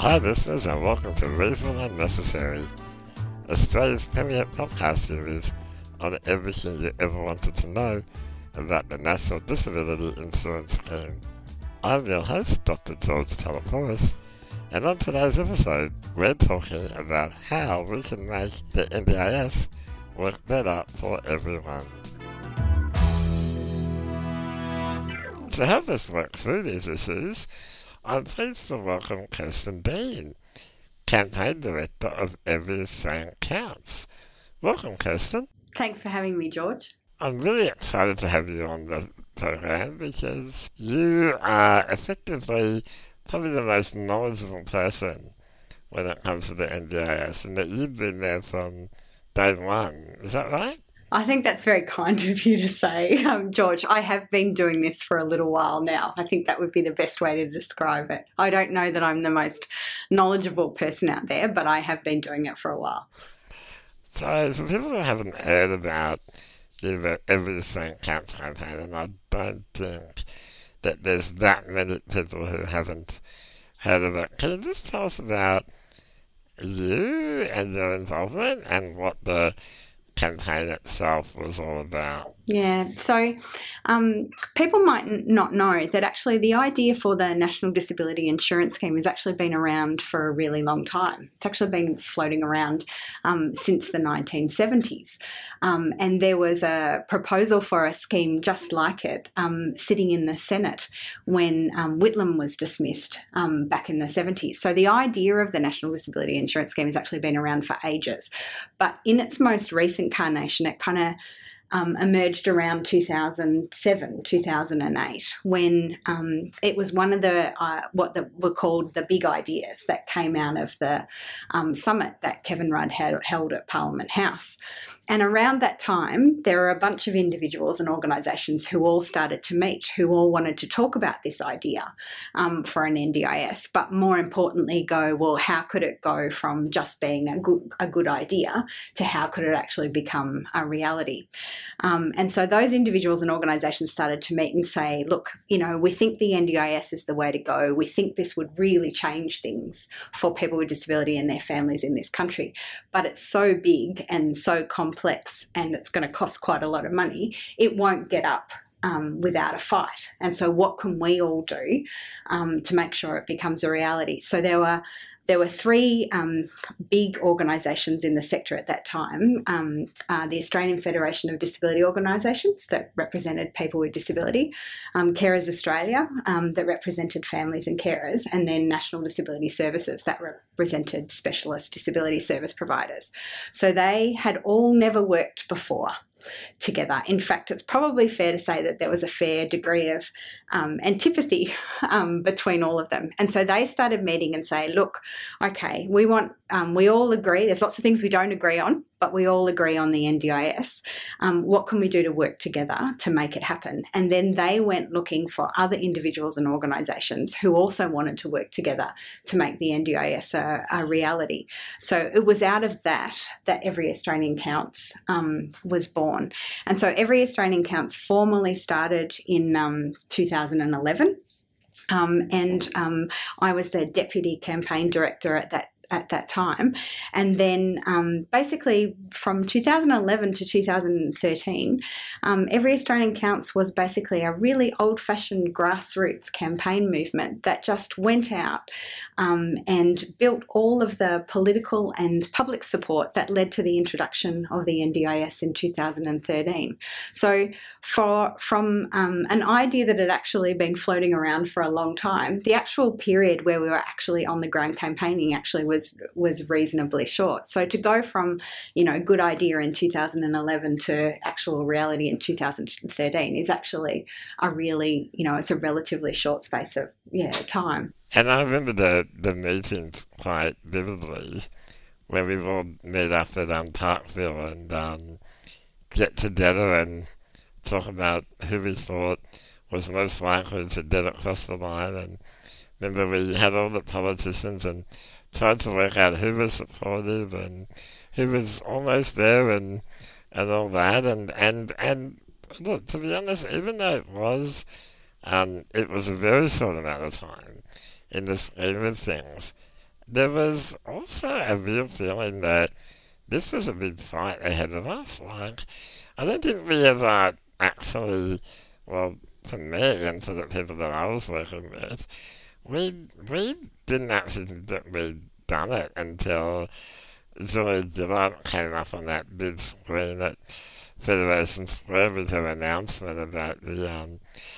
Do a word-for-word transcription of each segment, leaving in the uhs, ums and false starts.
Hi listeners and welcome to Reasonable and Necessary, Australia's premier podcast series on everything you ever wanted to know about the National Disability Insurance Scheme. I'm your host, Doctor George Talopoulos, and on today's episode we're talking about how we can make the N D I S work better for everyone. To help us work through these issues, I'm pleased to welcome Kirsten Bean, Campaign Director of Every Australian Counts. Welcome, Kirsten. Thanks for having me, George. I'm really excited to have you on the program because you are effectively probably the most knowledgeable person when it comes to the N D I S, and that you've been there from day one. Is that right? I think that's very kind of you to say, um, George. I have been doing this for a little while now. I think that would be the best way to describe it. I don't know that I'm the most knowledgeable person out there, but I have been doing it for a while. So, for people who haven't heard about the Every Australian Counts campaign, and I don't think that there's that many people who haven't heard of it, can you just tell us about you and your involvement and what the campaign itself was all about? Yeah, so um, people might n- not know that actually the idea for the National Disability Insurance Scheme has actually been around for a really long time. It's actually been floating around um, since the nineteen seventies. Um, and there was a proposal for a scheme just like it um, sitting in the Senate when um, Whitlam was dismissed um, back in the seventies. So the idea of the National Disability Insurance Scheme has actually been around for ages. But in its most recent incarnation, it kind of Um, emerged around two thousand seven, two thousand eight, when um, it was one of the, uh, what the, were called the big ideas that came out of the um, summit that Kevin Rudd had held at Parliament House. And around that time, there were a bunch of individuals and organisations who all started to meet, who all wanted to talk about this idea um, for an N D I S, but more importantly go, well, how could it go from just being a good, a good idea to how could it actually become a reality? Um, and so those individuals and organisations started to meet and say, look, you know, we think the N D I S is the way to go. We think this would really change things for people with disability and their families in this country. But it's so big and so complex and it's going to cost quite a lot of money, it won't get up Um, without a fight. And so what can we all do um, to make sure it becomes a reality? So there were there were three um, big organisations in the sector at that time, um, uh, the Australian Federation of Disability Organisations that represented people with disability, um, Carers Australia um, that represented families and carers, and then National Disability Services that represented specialist disability service providers. So they had all never worked before together. In fact, it's probably fair to say that there was a fair degree of um, antipathy um, between all of them. And so they started meeting and say, look, okay, we want, um, we all agree, there's lots of things we don't agree on, but we all agree on the N D I S. Um, what can we do to work together to make it happen? And then they went looking for other individuals and organisations who also wanted to work together to make the N D I S a, a reality. So it was out of that that Every Australian Counts um, was born. And so Every Australian Counts formally started in um, two thousand eleven. Um, and um, I was the Deputy Campaign Director at that at that time. And then um, basically from two thousand eleven to two thousand thirteen, um, Every Australian Counts was basically a really old-fashioned grassroots campaign movement that just went out um, and built all of the political and public support that led to the introduction of the N D I S in two thousand thirteen. So for from um, an idea that had actually been floating around for a long time, the actual period where we were actually on the ground campaigning actually was was reasonably short. So to go from, you know, good idea in two thousand eleven to actual reality in two thousand thirteen is actually a really, you know, it's a relatively short space of, yeah, time. And I remember the, the meetings quite vividly where we all meet up at um, Parkville and um, get together and talk about who we thought was most likely to get across the line. And remember we had all the politicians and tried to work out who was supportive and who was almost there and and all that. And, and, and look, to be honest, even though it was, um, it was a very short amount of time in the scheme of things, there was also a real feeling that this was a big fight ahead of us. Like, I don't think we ever actually, well, for me and for the people that I was working with, we we didn't actually think that we'd done it until Julie Gillard came up on that big screen at Federation Square with her announcement about the um,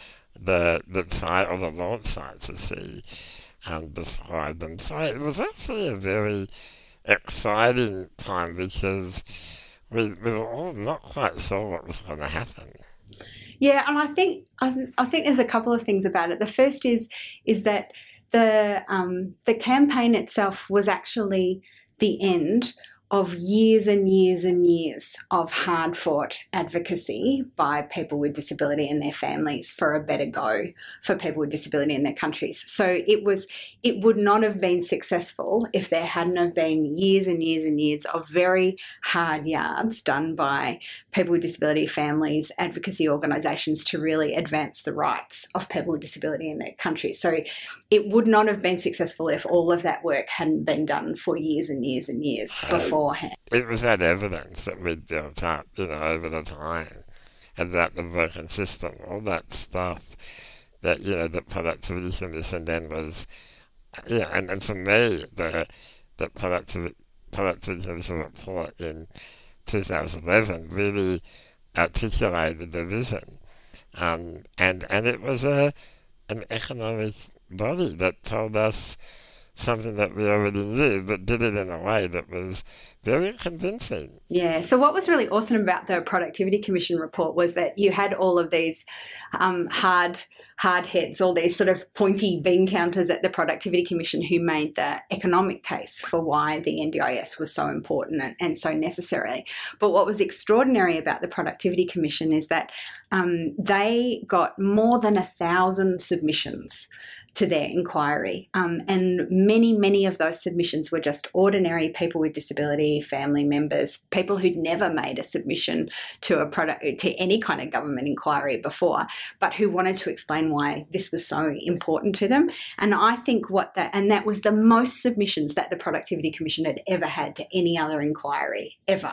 the the site or the launch sites as she um, described them. So it was actually a very exciting time because we, we were all not quite sure what was going to happen. Yeah, and I think I, th- I think there's a couple of things about it. The first is is that the um, the campaign itself was actually the end of years and years and years of hard-fought advocacy by people with disability and their families for a better go for people with disability in their countries. So it was, it would not have been successful if there hadn't have been years and years and years of very hard yards done by people with disability families, advocacy organisations to really advance the rights of people with disability in their countries. So it would not have been successful if all of that work hadn't been done for years and years and years before. It was that evidence that we'd built up, you know, over the time, and that the broken system, all that stuff that, you know, the Productivity Commission then was, yeah, and, and for me, the, the Productivity, Productivity Commission report in two thousand eleven really articulated the vision. Um, and, and it was a, an economic body that told us something that we already knew, but did it in a way that was very convincing. Yeah, so what was really awesome about the Productivity Commission report was that you had all of these um, hard hard heads, all these sort of pointy bean counters at the Productivity Commission who made the economic case for why the N D I S was so important and, and so necessary. But what was extraordinary about the Productivity Commission is that um, they got more than a thousand submissions to their inquiry. Um, and many, many of those submissions were just ordinary people with disability, family members, people who'd never made a submission to a product, to any kind of government inquiry before, but who wanted to explain why this was so important to them. And I think what that, and that was the most submissions that the Productivity Commission had ever had to any other inquiry, ever.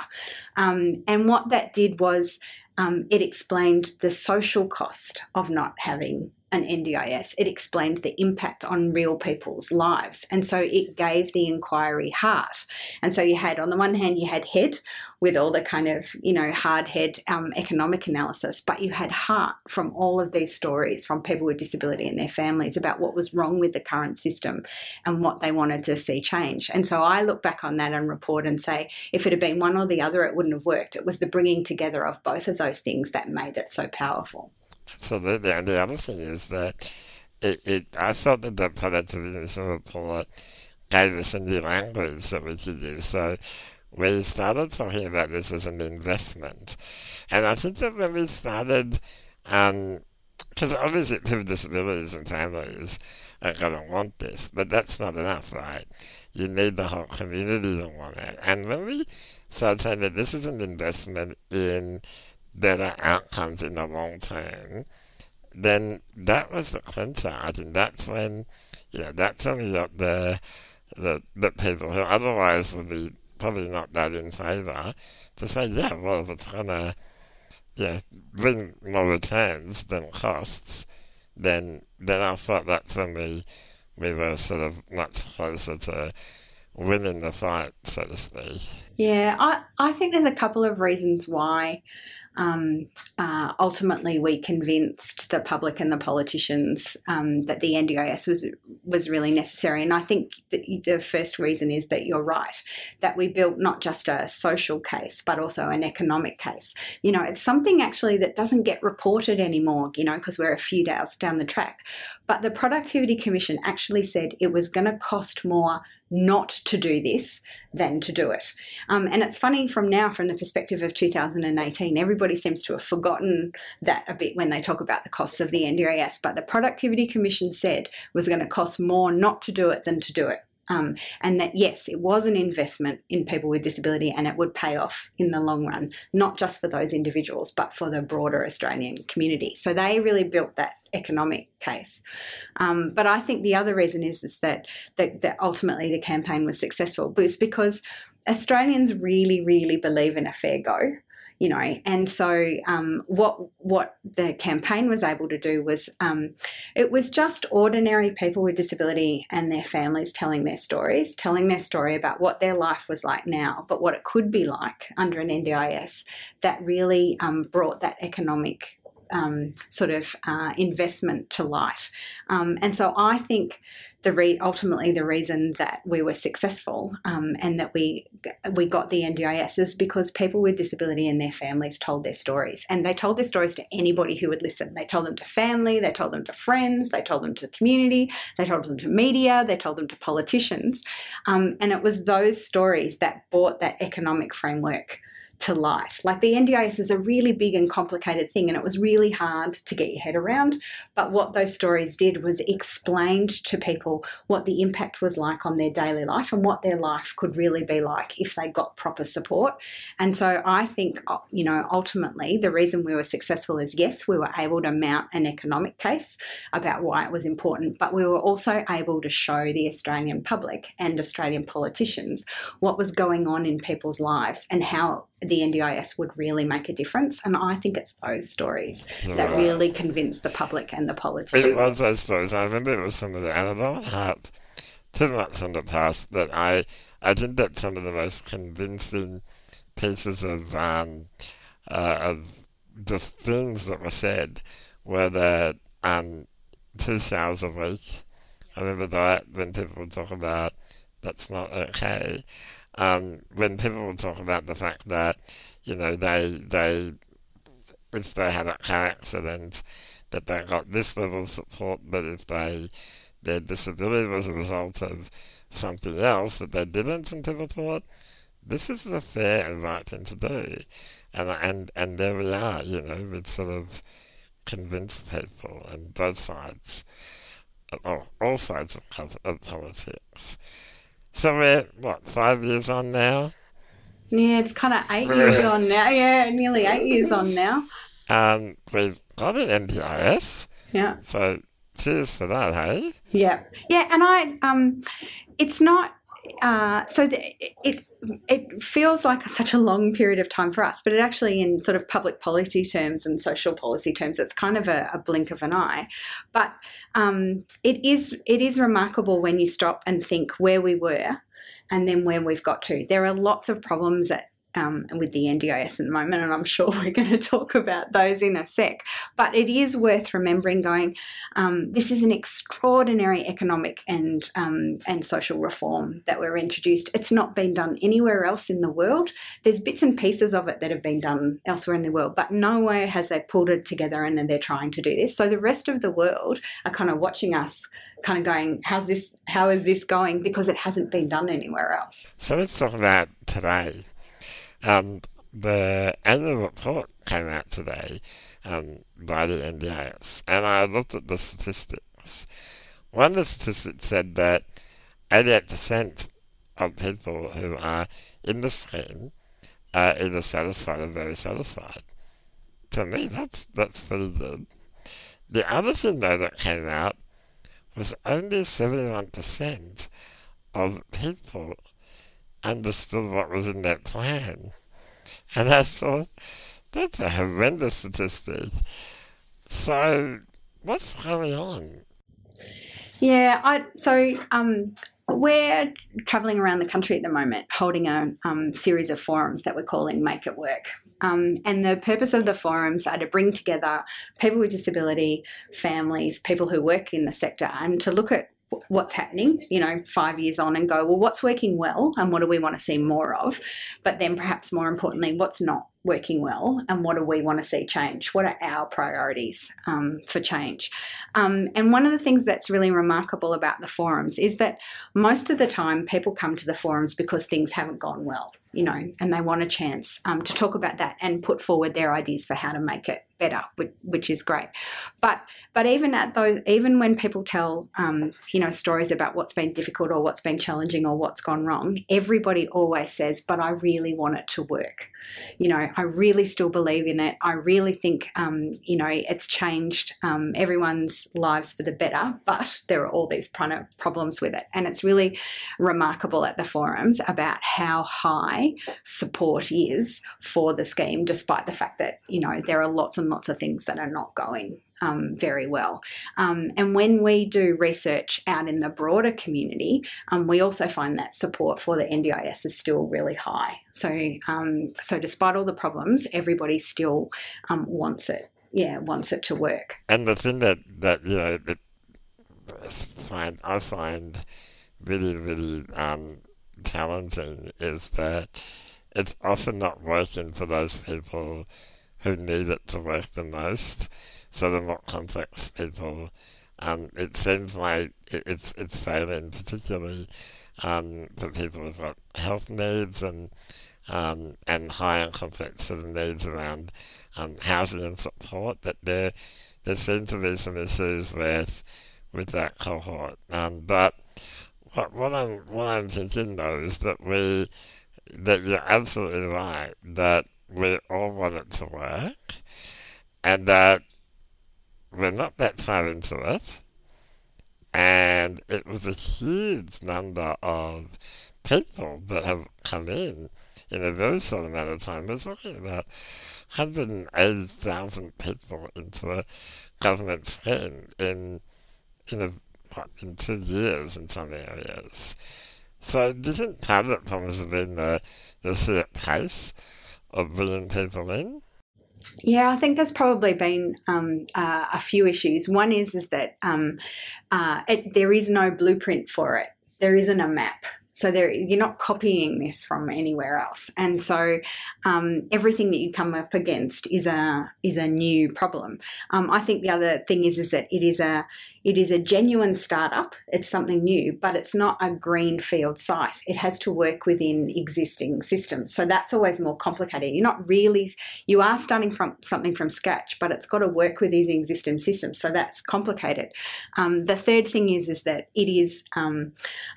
Um, and what that did was um, it explained the social cost of not having an N D I S. It explained the impact on real people's lives. And so it gave the inquiry heart. And so you had, on the one hand, you had head with all the kind of, you know, hard head um, economic analysis, but you had heart from all of these stories from people with disability and their families about what was wrong with the current system and what they wanted to see change. And so I look back on that and report and say, if it had been one or the other, it wouldn't have worked. It was the bringing together of both of those things that made it so powerful. Absolutely, and the other thing is that it, it I thought that the Productivity report gave us a new language that we could use. So we started talking about this as an investment. And I think that when we started, because um, obviously people with disabilities and families are going to want this, but that's not enough, right? You need the whole community to want it. And when we started saying that this is an investment in better outcomes in the long term, then that was the clincher. I think that's when, you know, that's when we got the, the, the people who otherwise would be probably not that in favour to say, yeah, well, if it's going to, yeah, bring more returns than costs, then, then I thought that's when we, we were sort of much closer to winning the fight, so to speak. Yeah, I, I think there's a couple of reasons why Um, uh, ultimately we convinced the public and the politicians um, that the N D I S was was really necessary. And I think that the first reason is that you're right, that we built not just a social case, but also an economic case. You know, it's something actually that doesn't get reported anymore, you know, because we're a few days down the track. But the Productivity Commission actually said it was going to cost more not to do this than to do it. Um, and it's funny from now, from the perspective of two thousand eighteen, everybody seems to have forgotten that a bit when they talk about the costs of the N D I S, but the Productivity Commission said it was going to cost more not to do it than to do it. Um, and that, yes, it was an investment in people with disability and it would pay off in the long run, not just for those individuals, but for the broader Australian community. So they really built that economic case. Um, but I think the other reason is, is that, that, that ultimately the campaign was successful, but it's because Australians really, really believe in a fair go. You know, and so um, what what the campaign was able to do was um, it was just ordinary people with disability and their families telling their stories, telling their story about what their life was like now, but what it could be like under an N D I S that really um, brought that economic um, sort of uh, investment to light. Um, and so I think the re- ultimately the reason that we were successful um, and that we we got the N D I S is because people with disability and their families told their stories, and they told their stories to anybody who would listen. They told them to family, they told them to friends, they told them to the community, they told them to media, they told them to politicians, um, and it was those stories that brought that economic framework to light. Like the N D I S is a really big and complicated thing, and it was really hard to get your head around. But what those stories did was explained to people what the impact was like on their daily life and what their life could really be like if they got proper support. And so I think, you know, ultimately the reason we were successful is, yes, we were able to mount an economic case about why it was important, but we were also able to show the Australian public and Australian politicians what was going on in people's lives and how the N D I S would really make a difference. And I think it's those stories Right. that really convinced the public and the politicians. It was those stories. I remember it was some of the, and I don't have too much from the past, but I, I think that some of the most convincing pieces of, um, uh, of the things that were said were that um, two showers a week. I remember that when people would talk about that's not okay. Um, when people will talk about the fact that, you know, they, they, if they had a car accident, that they got this level of support, but if they, their disability was a result of something else that they didn't, and people thought, this is the fair and right thing to do. And, and, and there we are, you know, we've sort of convinced people on both sides, or all sides of, of politics. So we're, what, five years on now? Yeah, it's kind of eight years on now. Yeah, nearly eight years on now. Um, we've got an N D I S. Yeah. So cheers for that, hey? Yeah. Yeah, and I, um, it's not, uh, so the, it it feels like such a long period of time for us, but it actually, in sort of public policy terms and social policy terms, it's kind of a, a blink of an eye. But um, it is it is remarkable when you stop and think where we were and then where we've got to. There are lots of problems that Um, with the N D I S at the moment, and I'm sure we're going to talk about those in a sec. But it is worth remembering going, um, this is an extraordinary economic and um, and social reform that we're introduced. It's not been done anywhere else in the world. There's bits and pieces of it that have been done elsewhere in the world, but nowhere has they pulled it together and they're trying to do this. So the rest of the world are kind of watching us, kind of going, how's this, how is this going? Because it hasn't been done anywhere else. So let's talk about today. Um, the annual report came out today um, by the N D I S, and I looked at the statistics. One of the statistics said that eighty-eight percent of people who are in the scheme are either satisfied or very satisfied. To me, that's that's pretty good. The other thing, though, that came out was only seventy-one percent of people understood what was in that plan. And I thought, that's a horrendous statistic. So, what's going on? Yeah, I so um, we're travelling around the country at the moment holding a um, series of forums that we're calling Make It Work. Um, and the purpose of the forums are to bring together people with disability, families, people who work in the sector, and to look at what's happening, you know, five years on and go, well, what's working well and what do we want to see more of? But then perhaps more importantly, what's not working well and what do we want to see change? What are our priorities um, for change? Um, and one of the things that's really remarkable about the forums is that most of the time people come to the forums because things haven't gone well. you know, and they want a chance um, to talk about that and put forward their ideas for how to make it better, which, which is great. But but even at those, even when people tell um, you know, stories about what's been difficult or what's been challenging or what's gone wrong, everybody always says, "But I really want it to work. You know, I really still believe in it. I really think um, you know, it's changed um, everyone's lives for the better. But there are all these problems with it." And it's really remarkable at the forums about how high support is for the scheme, despite the fact that, you know, there are lots and lots of things that are not going um, very well. Um, and when we do research out in the broader community, um, we also find that support for the N D I S is still really high. So, um, so despite all the problems, everybody still um, wants it. Yeah, wants it to work. And the thing that, that you know, that find, I find really, really um, challenging is that it's often not working for those people who need it to work the most. So the more complex people, um, it seems like it, it's it's failing, particularly um, for people who've got health needs and um, and higher complex sort of needs around um, housing and support. That there there seem to be some issues with with that cohort. Um, but what what I'm what I'm thinking though is that we that you're absolutely right, that we all want it to work, and that we're not that far into it, and it was a huge number of people that have come in in a very short amount of time. We're talking about one hundred eighty thousand people into a government scheme in in a what, in two years in some areas. So do you think part of it probably has been the, the sheer pace of bringing people in? Yeah, I think there's probably been um, uh, a few issues. One is is that um, uh, it, there is no blueprint for it. There isn't a map. So there, you're not copying this from anywhere else, and so um, everything that you come up against is a is a new problem. Um, I think the other thing is is that it is a it is a genuine startup. It's something new, but it's not a greenfield site. It has to work within existing systems, so that's always more complicated. You're not really you are starting from something from scratch, but it's got to work with these existing systems, so that's complicated. Um, the third thing is is that it is um,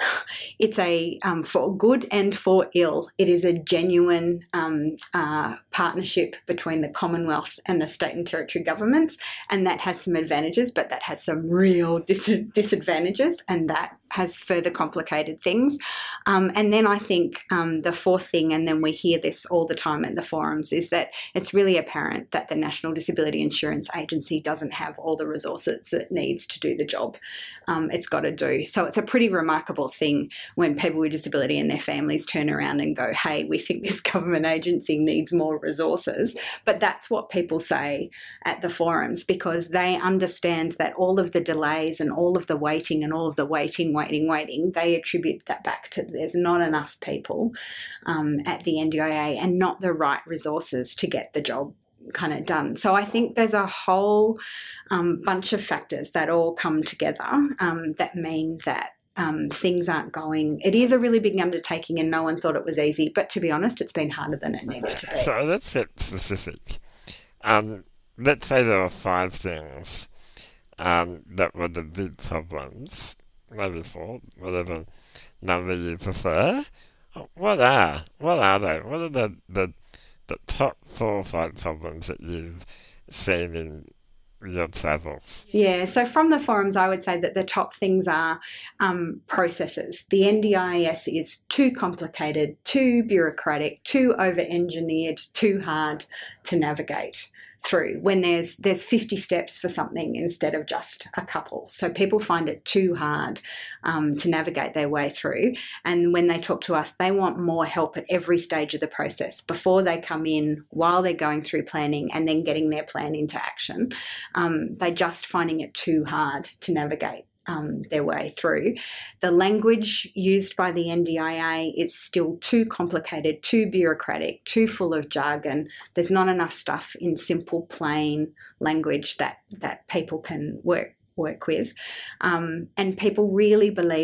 it's a Um, for good and for ill. It is a genuine um, uh, partnership between the Commonwealth and the state and territory governments, and that has some advantages, but that has some real dis- disadvantages, and that has further complicated things. Um, and then I think um, the fourth thing, and then we hear this all the time at the forums, is that it's really apparent that the National Disability Insurance Agency doesn't have all the resources it needs to do the job um, it's got to do. So it's a pretty remarkable thing when people with disability and their families turn around and go, hey, we think this government agency needs more resources. But that's what people say at the forums, because they understand that all of the delays and all of the waiting and all of the waiting, waiting, waiting, they attribute that back to there's not enough people um, at the N D I A and not the right resources to get the job kind of done. So I think there's a whole um, bunch of factors that all come together um, that mean that Um, things aren't going. It is a really big undertaking, and no one thought it was easy. But to be honest, it's been harder than it needed to be. So let's get specific. Um, let's say there are five things um, that were the big problems, maybe four, whatever number you prefer. What are what are they? What are the the, the top four or five problems that you've seen in your travels? Yeah, so from the forums, I would say that the top things are um, processes. The N D I S is too complicated, too bureaucratic, too over-engineered, too hard to navigate through when there's there's fifty steps for something instead of just a couple. So people find it too hard um, to navigate their way through. And when they talk to us, they want more help at every stage of the process, before they come in, while they're going through planning, and then getting their plan into action. Um, they're just finding it too hard to navigate Um, their way through. The language used by the N D I A is still too complicated, too bureaucratic, too full of jargon. There's not enough stuff in simple, plain language that, that people can work work with. Um, and people really believe that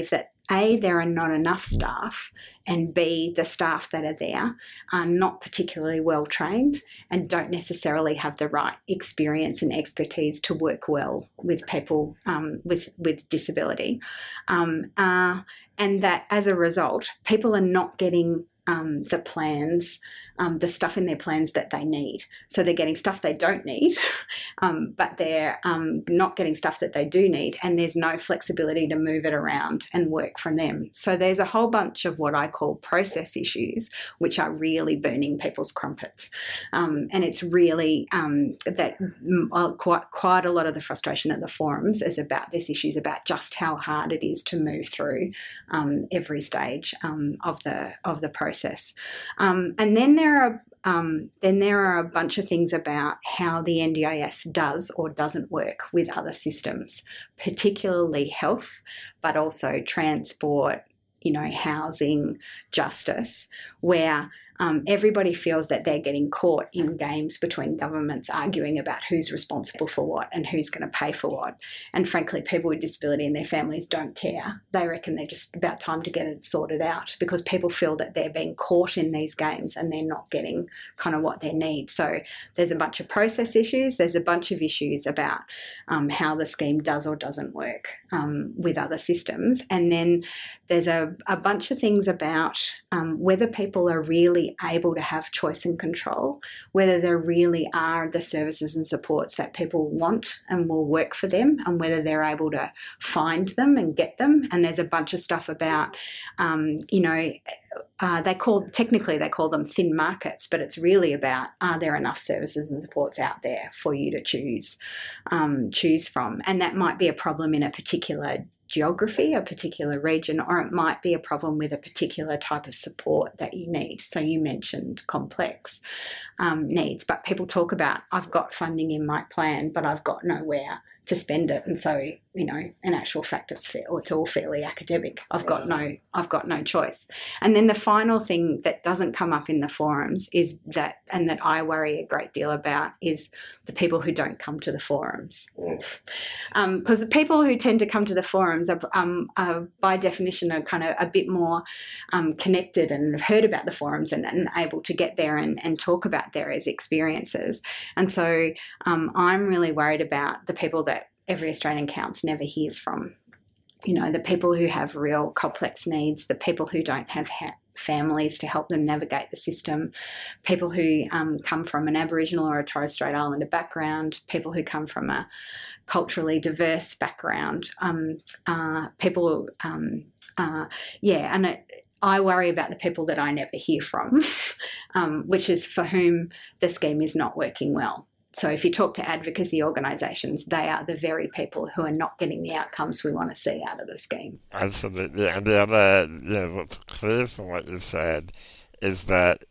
A, there are not enough staff, and B, the staff that are there are not particularly well trained and don't necessarily have the right experience and expertise to work well with people um, with, with disability. Um, uh, and that as a result, people are not getting um, the plans, um, the stuff in their plans that they need. So they're getting stuff they don't need, um, but they're um, not getting stuff that they do need, and there's no flexibility to move it around and work from them. So there's a whole bunch of what I call process issues, which are really burning people's crumpets. Um, and it's really um, that uh, quite, quite a lot of the frustration at the forums is about this issue, is about just how hard it is to move through um, every stage um, of the of the process. Um, and then there are Um, then there are a bunch of things about how the N D I S does or doesn't work with other systems, particularly health, but also transport, you know, housing, justice, where um, everybody feels that they're getting caught in games between governments arguing about who's responsible for what and who's going to pay for what. And frankly, people with disability and their families don't care. They reckon they're just about time to get it sorted out, because people feel that they're being caught in these games and they're not getting kind of what they need. So there's a bunch of process issues. There's a bunch of issues about um, how the scheme does or doesn't work um, with other systems. And then there's a, a bunch of things about um, whether people are really able to have choice and control, whether there really are the services and supports that people want and will work for them, and whether they're able to find them and get them. And there's a bunch of stuff about, um, you know, uh, they call, technically they call them thin markets, but it's really about, are there enough services and supports out there for you to choose, um, choose from? And that might be a problem in a particular geography, a particular region, or it might be a problem with a particular type of support that you need. So you mentioned complex um, needs, but people talk about, I've got funding in my plan, but I've got nowhere to spend it. And so, you know, in actual fact, it's fair, it's all fairly academic. I've got no, I've got no choice. And then the final thing that doesn't come up in the forums is that, and that I worry a great deal about, is the people who don't come to the forums. Because um, the people who tend to come to the forums are, um, are by definition, are kind of a bit more um, connected and have heard about the forums and, and able to get there and, and talk about their experiences. And so um, I'm really worried about the people that Every Australian Counts never hears from. You know, the people who have real complex needs, the people who don't have ha- families to help them navigate the system, people who um, come from an Aboriginal or a Torres Strait Islander background, people who come from a culturally diverse background, um, uh, people, um, uh, yeah, and it, I worry about the people that I never hear from, um, which is for whom the scheme is not working well. So if you talk to advocacy organisations, they are the very people who are not getting the outcomes we want to see out of the scheme. Absolutely. And the other, you know, what's clear from what you've said is that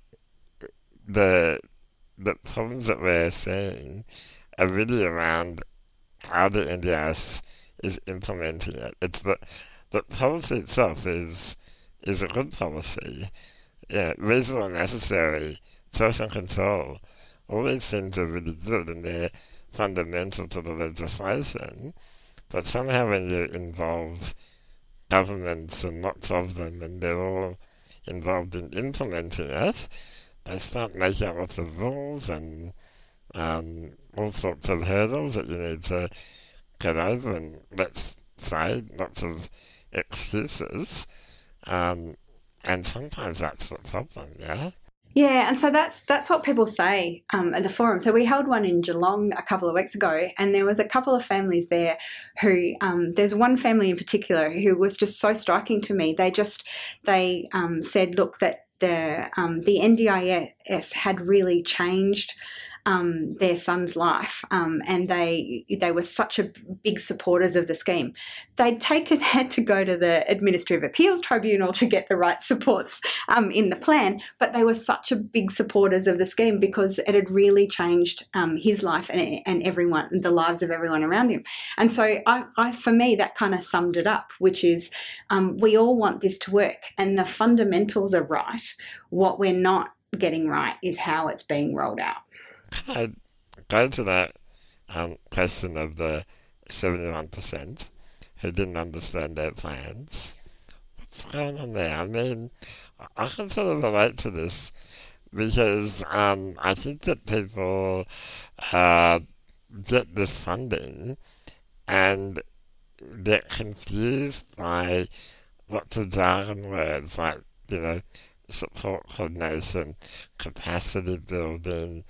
the the problems that we're seeing are really around how the N D I S is implementing it. It's that the policy itself is is a good policy. Yeah, reasonable and necessary, social control. All these things are really good and they're fundamental to the legislation, but somehow when you involve governments and lots of them and they're all involved in implementing it, they start making up lots of rules and um, all sorts of hurdles that you need to get over, and let's say lots of excuses, um, and sometimes that's the problem, yeah? Yeah, and so that's that's what people say um, at the forum. So we held one in Geelong a couple of weeks ago, and there was a couple of families there who, um, there's one family in particular who was just so striking to me. They just, they um, said, look, that the um, the N D I S had really changed Um, their son's life, um, and they they were such a big supporters of the scheme. They'd taken had to go to the Administrative Appeals Tribunal to get the right supports um, in the plan, but they were such a big supporters of the scheme because it had really changed um, his life and, and everyone, the lives of everyone around him. And so, I, I for me, that kind of summed it up, which is um, we all want this to work, and the fundamentals are right. What we're not getting right is how it's being rolled out. I go to that um, question of the seventy-one percent who didn't understand their plans. going on there? I mean, I can sort of relate to this because um, I think that people uh, get this funding and get confused by lots of jargon words like, you know, support coordination, capacity building,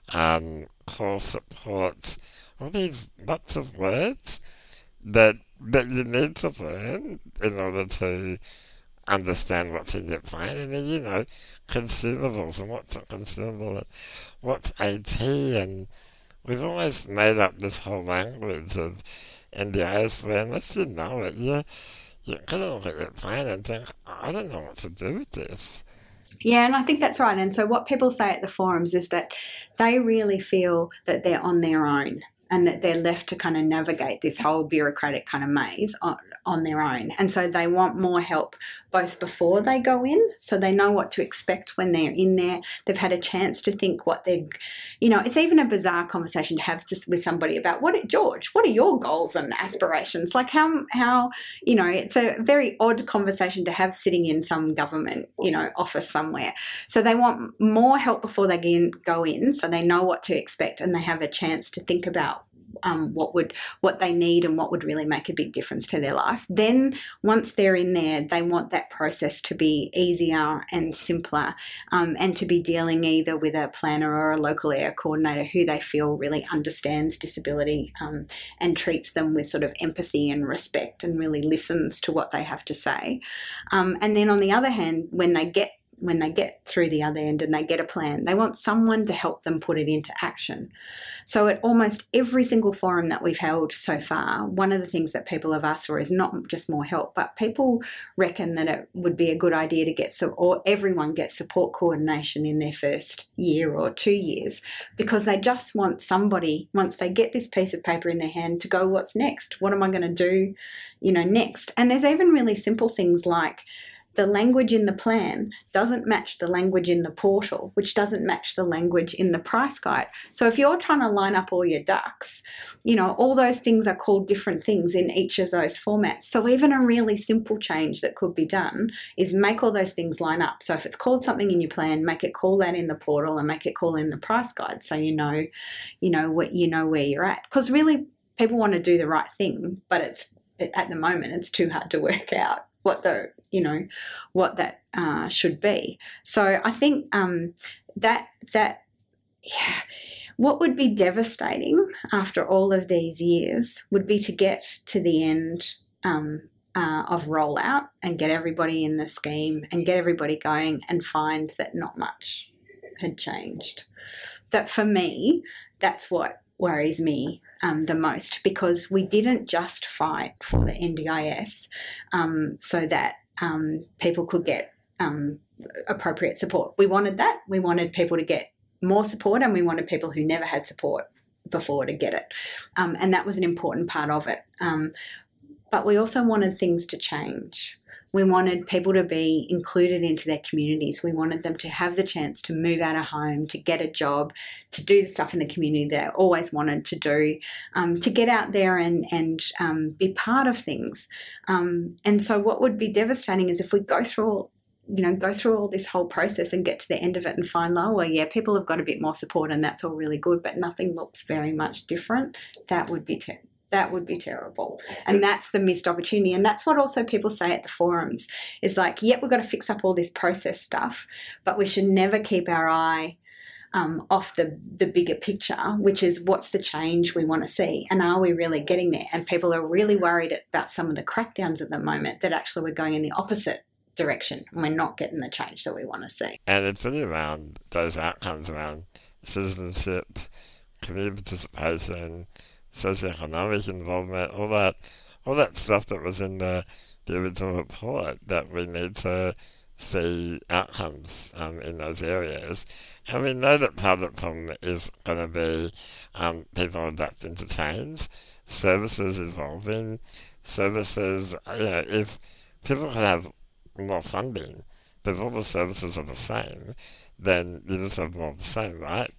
um, core supports, all these lots of words that that you need to learn in order to understand what's in your plan, and then, you know, consumables and what's a consumable and what's AT, and we've always made up this whole language of N D I S where unless you know it, you, you're going to look at your plan and think, I don't know what to do with this. Yeah, and I think that's right. And so what people say at the forums is that they really feel that they're on their own and that they're left to kind of navigate this whole bureaucratic kind of maze on, on their own. And so they want more help both before they go in, so they know what to expect when they're in there. They've had a chance to think what they're, you know, it's even a bizarre conversation to have just with somebody about, what, George, what are your goals and aspirations? Like how, how, you know, it's a very odd conversation to have sitting in some government, you know, office somewhere. So they want more help before they go in, so they know what to expect and they have a chance to think about Um, what would what they need and what would really make a big difference to their life. Then once they're in there, they want that process to be easier and simpler, um, and to be dealing either with a planner or a local area coordinator who they feel really understands disability, um, and treats them with sort of empathy and respect and really listens to what they have to say. Um, and then on the other hand, when they get when they get through the other end and they get a plan, they want someone to help them put it into action. So at almost every single forum that we've held so far, one of the things that people have asked for is not just more help, but people reckon that it would be a good idea to get, so, or everyone gets support coordination in their first year or two years, because they just want somebody, once they get this piece of paper in their hand, to go, what's next? What am I going to do, you know, next? And there's even really simple things like, the language in the plan doesn't match the language in the portal, which doesn't match the language in the price guide. So if you're trying to line up all your ducks, you know, all those things are called different things in each of those formats. So even a really simple change that could be done is make all those things line up. So if it's called something in your plan, make it call that in the portal and make it call in the price guide, so you know, you know what you know where you're at. Because really, people want to do the right thing, but it's at the moment it's too hard to work out what the you know what that uh, should be. So I think um, that that yeah, what would be devastating after all of these years would be to get to the end um, uh, of rollout and get everybody in the scheme and get everybody going and find that not much had changed. That for me, that's what worries me um, the most, because we didn't just fight for the N D I S um, so that um, people could get um, appropriate support. We wanted that. We wanted people to get more support, and we wanted people who never had support before to get it. Um, and that was an important part of it. Um, but we also wanted things to change. We wanted people to be included into their communities. We wanted them to have the chance to move out of home, to get a job, to do the stuff in the community they always wanted to do, um, to get out there and, and um, be part of things. Um, and so what would be devastating is if we go through you know, go through all this whole process and get to the end of it and find, oh, well, yeah, people have got a bit more support and that's all really good, but nothing looks very much different. That would be terrible. That would be terrible. And that's the missed opportunity. And that's what also people say at the forums is like, yep, we've got to fix up all this process stuff, but we should never keep our eye um, off the, the bigger picture, which is what's the change we want to see, and are we really getting there? And people are really worried about some of the crackdowns at the moment that actually we're going in the opposite direction and we're not getting the change that we want to see. And it's really around those outcomes around citizenship, community participation, socioeconomic involvement, all that, all that stuff that was in the, the original report that we need to see outcomes um, in those areas. And we know that part of the problem is going to be um, people adapting to change, services evolving, services, you know, if people can have more funding, but if all the services are the same, then you just have more of the same, right?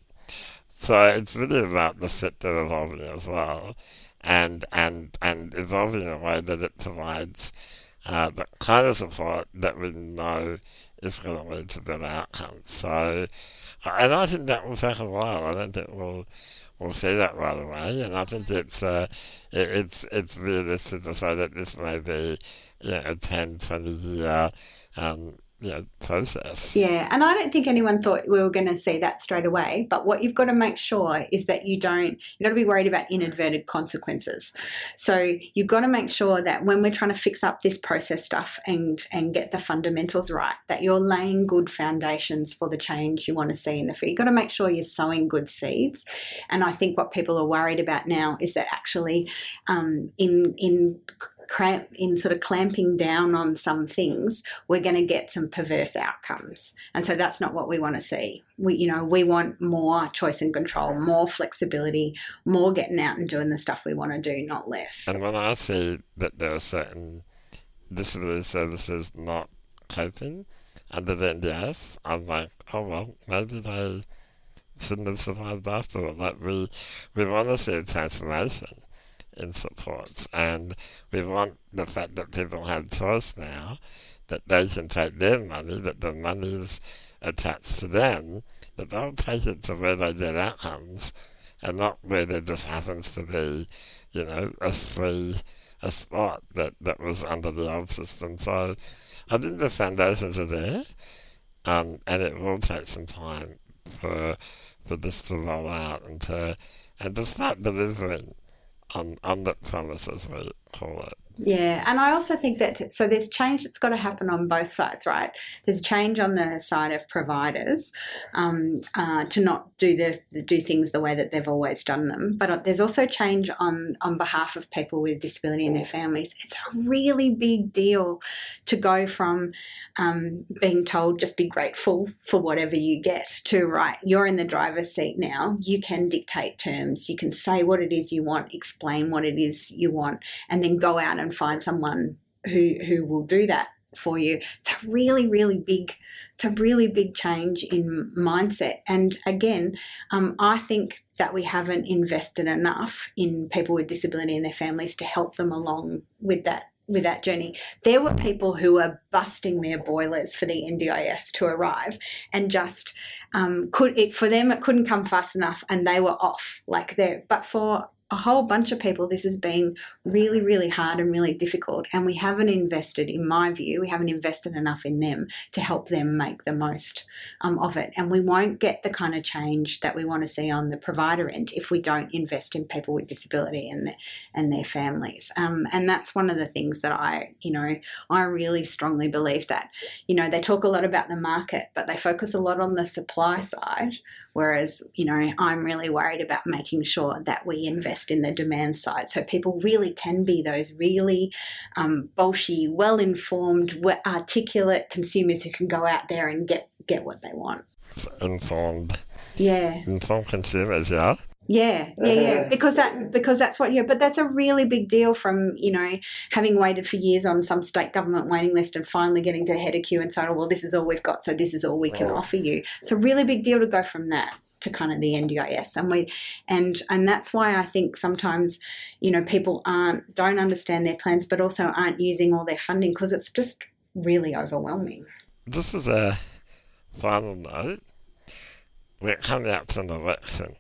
So it's really about the sector evolving as well, and and and evolving in a way that it provides uh, the kind of support that we know is going to lead to better outcomes. So, and I think that will take a while. I don't think we'll we'll see that right away. And I think it's uh, it, it's it's realistic to say that this may be, you know, a ten, twenty year um, you know, process. Yeah, and I don't think anyone thought we were going to see that straight away. But what you've got to make sure is that you don't, you've got to be worried about inadvertent consequences. So you've got to make sure that when we're trying to fix up this process stuff and, and get the fundamentals right, that you're laying good foundations for the change you want to see in the future. You've got to make sure you're sowing good seeds. And I think what people are worried about now is that actually um, in in cramp, in sort of clamping down on some things, we're going to get some perverse outcomes. And so that's not what we want to see. We, you know, we want more choice and control, more flexibility, more getting out and doing the stuff we want to do, not less. And when I see that there are certain disability services not coping under the N D I S, I'm like, oh well, maybe they shouldn't have survived after all. Like we, we want to see a transformation in supports, and we want the fact that people have choice now, that they can take their money, that the money is attached to them, that they'll take it to where they get outcomes and not where there just happens to be, you know, a free a spot that, that was under the old system. So I think the foundations are there, um, and it will take some time for for this to roll out and to and to start delivering on, on the promise, as we call it. Yeah, and I also think that, so there's change that's got to happen on both sides, right? There's change on the side of providers um, uh, to not do the do things the way that they've always done them, but there's also change on, on behalf of people with disability and their families. It's a really big deal to go from um, being told just be grateful for whatever you get to, right, you're in the driver's seat now, you can dictate terms, you can say what it is you want, explain what it is you want, and then go out and find someone who who will do that for you. It's a really, really big, it's a really big change in mindset. And again, um, I think that we haven't invested enough in people with disability and their families to help them along with that with that journey. There were people who were busting their boilers for the N D I S to arrive, and just um, could it for them it couldn't come fast enough, and they were off like there. But for a whole bunch of people, this has been really, really hard and really difficult, and we haven't invested, in my view, we haven't invested enough in them to help them make the most um, of it. And we won't get the kind of change that we want to see on the provider end if we don't invest in people with disability and the, and their families. Um, and that's one of the things that I, you know, I really strongly believe that, you know, they talk a lot about the market, but they focus a lot on the supply side, whereas, you know, I'm really worried about making sure that we invest in the demand side, so people really can be those really um, bolshy, well-informed, articulate consumers who can go out there and get, get what they want. Informed. Yeah. Informed consumers, yeah. Yeah, yeah, yeah. Because that because that's what you. But that's a really big deal from, you know, having waited for years on some state government waiting list and finally getting to the head of queue and saying, oh, well, this is all we've got, so this is all we can oh. offer you. It's a really big deal to go from that to kind of the N D I S, and we and and that's why I think sometimes, you know, people aren't don't understand their plans, but also aren't using all their funding because it's just really overwhelming. Just as a final note, we're coming out to an election.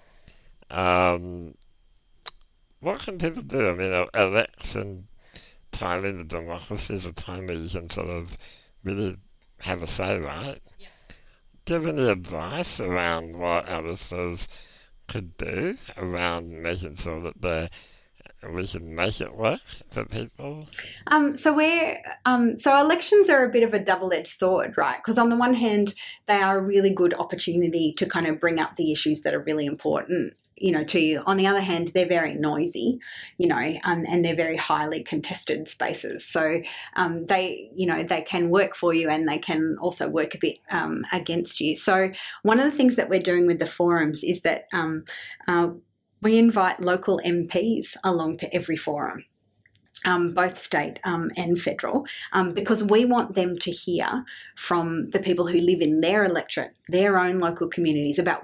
Um, what can people do? I mean, election time in the democracy is a time where you can sort of really have a say, right? Yeah. Do you have any advice around what our listeners could do around making sure that they we can make it work for people? Um, so we're um, so elections are a bit of a double-edged sword, right? Because on the one hand, they are a really good opportunity to kind of bring up the issues that are really important, you know, to you. On the other hand, they're very noisy, you know, and, and they're very highly contested spaces. So um, they, you know, they can work for you and they can also work a bit um, against you. So one of the things that we're doing with the forums is that um, uh, we invite local M Ps along to every forum. Um, both state um, and federal, um, because we want them to hear from the people who live in their electorate, their own local communities, about what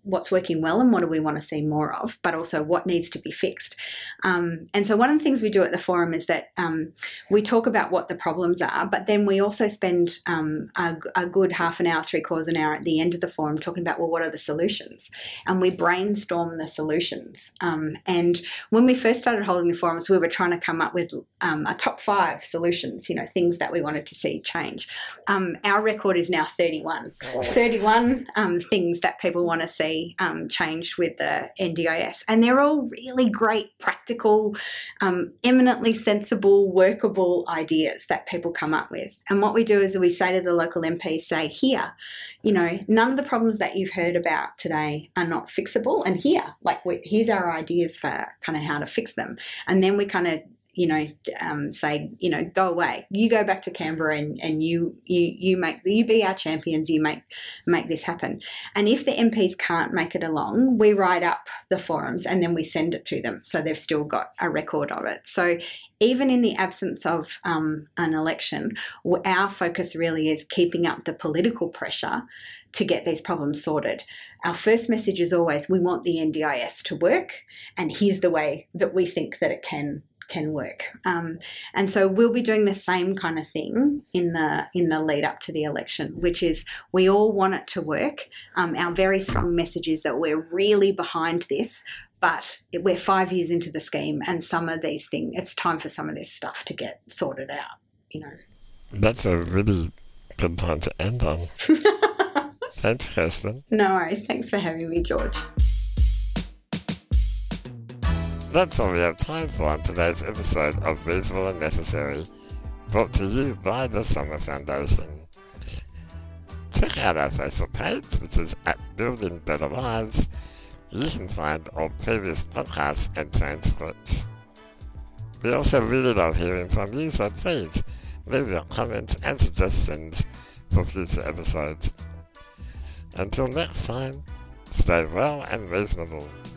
what's working well and what do we want to see more of, but also what needs to be fixed. Um, and so one of the things we do at the forum is that um, we talk about what the problems are, but then we also spend um, a, a good half an hour, three quarters an hour at the end of the forum talking about, well, what are the solutions? And we brainstorm the solutions. Um, and when we first started holding the forums, we were trying to come up with um, a top five solutions, you know, things that we wanted to see change. Um, our record is now thirty-one. thirty-one um, things that people want to see um, changed with the N D I S. And they're all really great, practical, um, eminently sensible, workable ideas that people come up with. And what we do is we say to the local M Ps, say, here, you know, none of the problems that you've heard about today are not fixable. And here, like, we, here's our ideas for kind of how to fix them. And then we kind of, you know, um, say, you know, go away. You go back to Canberra and, and you you you make you be our champions. You make make this happen. And if the M Ps can't make it along, we write up the forums and then we send it to them, so they've still got a record of it. So even in the absence of um, an election, our focus really is keeping up the political pressure to get these problems sorted. Our first message is always, we want the N D I S to work, and here's the way that we think that it can can work. Um, and so we'll be doing the same kind of thing in the in the lead up to the election, which is we all want it to work. Um, our very strong message is that we're really behind this, but we're five years into the scheme and some of these things, it's time for some of this stuff to get sorted out, you know. That's a really good time to end on. Thanks, Kirsten. No worries. Thanks for having me, George. That's all we have time for on today's episode of Reasonable and Necessary, brought to you by the Summer Foundation. Check out our Facebook page, which is at Building Better Lives. You can find all previous podcasts and transcripts. We also really love hearing from you, so please leave your comments and suggestions for future episodes. Until next time, stay well and reasonable.